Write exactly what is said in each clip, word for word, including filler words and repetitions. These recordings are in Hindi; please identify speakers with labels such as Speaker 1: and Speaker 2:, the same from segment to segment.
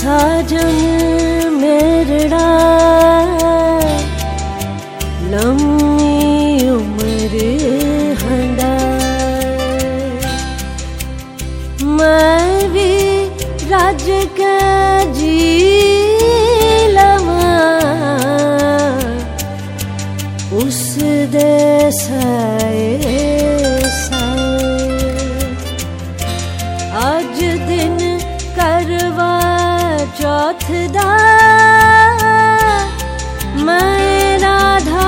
Speaker 1: साजन मेरड़ा लम्मी उम्र हंडा मैं भी राज का जी लवा उस देसाए आज दिन करवा चौथ दा मैं राधा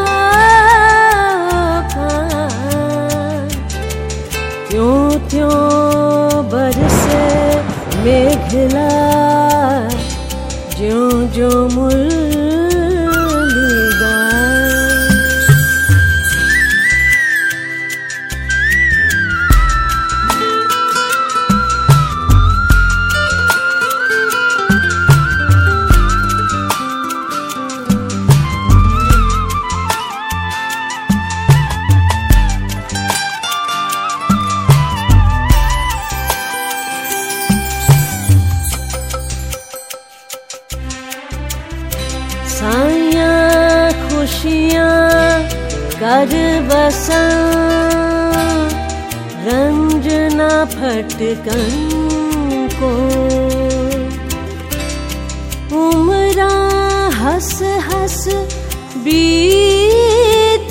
Speaker 1: त्यों त्यों बरसे मेघला ज्यों ज्यों मुरली गाए। साइयां खुशियां कर बसा रंजना फटकन को उम्रा हंस हंस बीत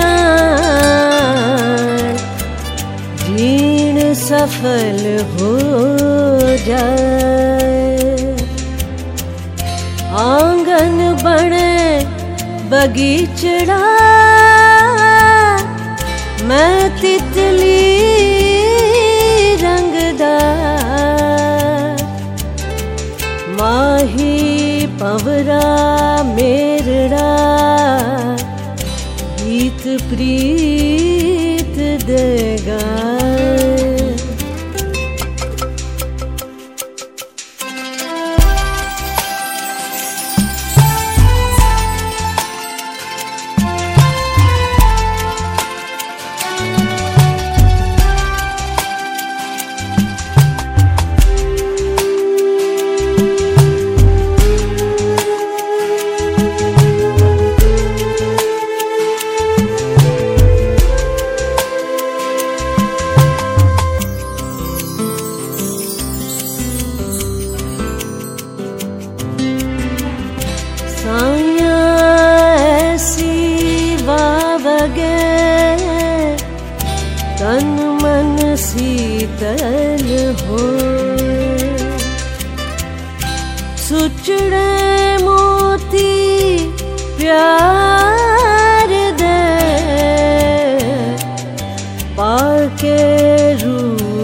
Speaker 1: जाए जीण सफल हो जाए। आंगन बने बगीचड़ा मैं तितली रंगदार माही पवरा मेरड़ा गीत प्रीत देगा। तन मन शीतल हो सुचड़े मोती प्यार दे पाके रू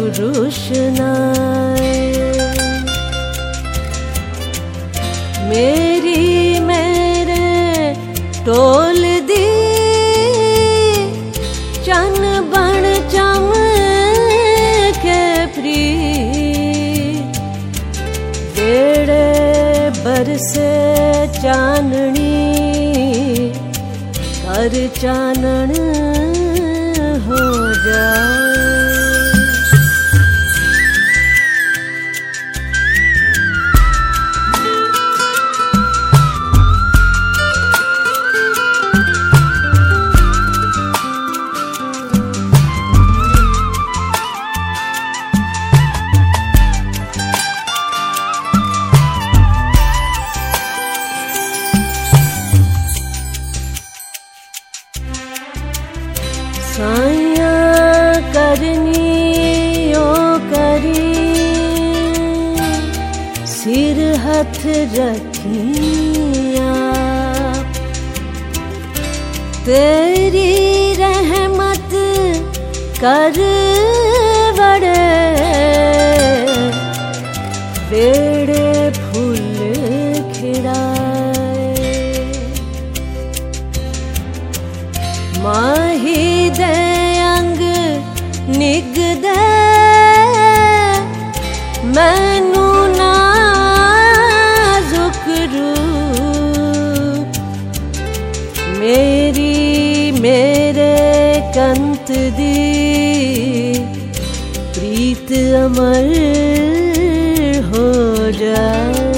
Speaker 1: रुशनाए मेरी मेरे टोल दी चन बन चम के प्री बेड़े बरसे चाननी कर चानन हो जाए। साइयां करनी ओ करी सिर हथ रखिया तेरी रहमत कर बड़े बेड़े फूल खिड़ाए माही दे अंग निग दे मैनू नाजुक रूप मेरी मेरे कंत दी प्रीत अमर हो जाए।